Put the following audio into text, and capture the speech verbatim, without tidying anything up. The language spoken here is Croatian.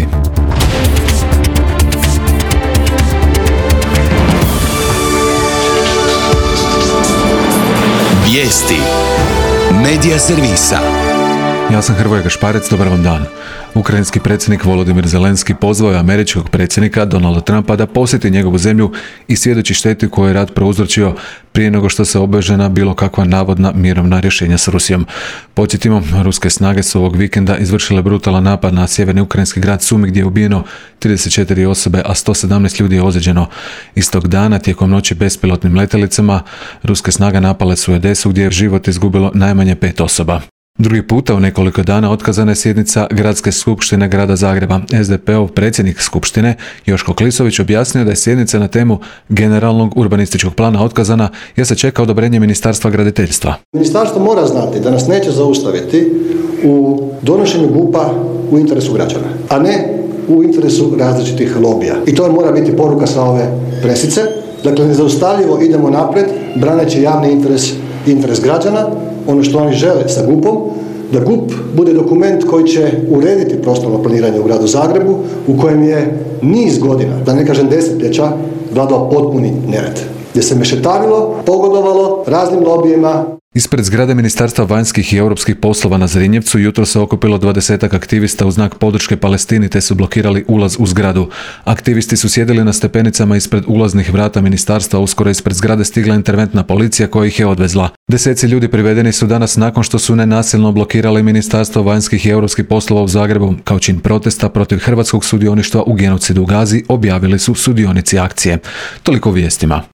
Vijesti. Vijesti Medija servisa. Ja sam Hrvoje Gašparec, dobar vam dan. Ukrajinski predsjednik Volodimir Zelenski pozvao je američkog predsjednika Donalda Trumpa da posjeti njegovu zemlju i svjedoči šteti koju je rat prouzročio prije nego što se obveže na bilo kakva navodna mirovna rješenja s Rusijom. Podsjetimo, ruske snage su ovog vikenda izvršile brutalan napad na sjeverni ukrajinski grad Sumi gdje je ubijeno trideset četiri osobe, a sto sedamnaest ljudi je ozlijeđeno. Istog dana, tijekom noći bespilotnim letjelicama, ruske snage napale su Odesu gdje je život izgubilo najmanje pet osoba. Drugi puta u nekoliko dana otkazana je sjednica Gradske skupštine grada Zagreba. es de pe ov predsjednik skupštine Joško Klisović objasnio da je sjednica na temu generalnog urbanističkog plana otkazana jer se čeka odobrenje Ministarstva graditeljstva. Ministarstvo mora znati da nas neće zaustaviti u donošenju G U P-a u interesu građana, a ne u interesu različitih lobija. I to mora biti poruka sa ove presice. Dakle, nezaustavljivo idemo naprijed, braneći javni interes i interes građana, ono što oni žele sa G U P-om, da G U P bude dokument koji će urediti prostorno planiranje u gradu Zagrebu, u kojem je niz godina, da ne kažem desetljeća, vladao potpuni nered, gdje se mešetarilo, pogodovalo raznim lobijima. Ispred zgrade Ministarstva vanjskih i europskih poslova na Zrinjevcu jutro se okupilo dvadesetak aktivista u znak podrške Palestini te su blokirali ulaz u zgradu. Aktivisti su sjedili na stepenicama ispred ulaznih vrata ministarstva, uskoro ispred zgrade stigla interventna policija koja ih je odvezla. Deseci ljudi privedeni su danas nakon što su nenasilno blokirali Ministarstvo vanjskih i europskih poslova u Zagrebu kao čin protesta protiv hrvatskog sudioništva u genocidu u Gazi, objavili su sudionici akcije. Toliko u vijestima.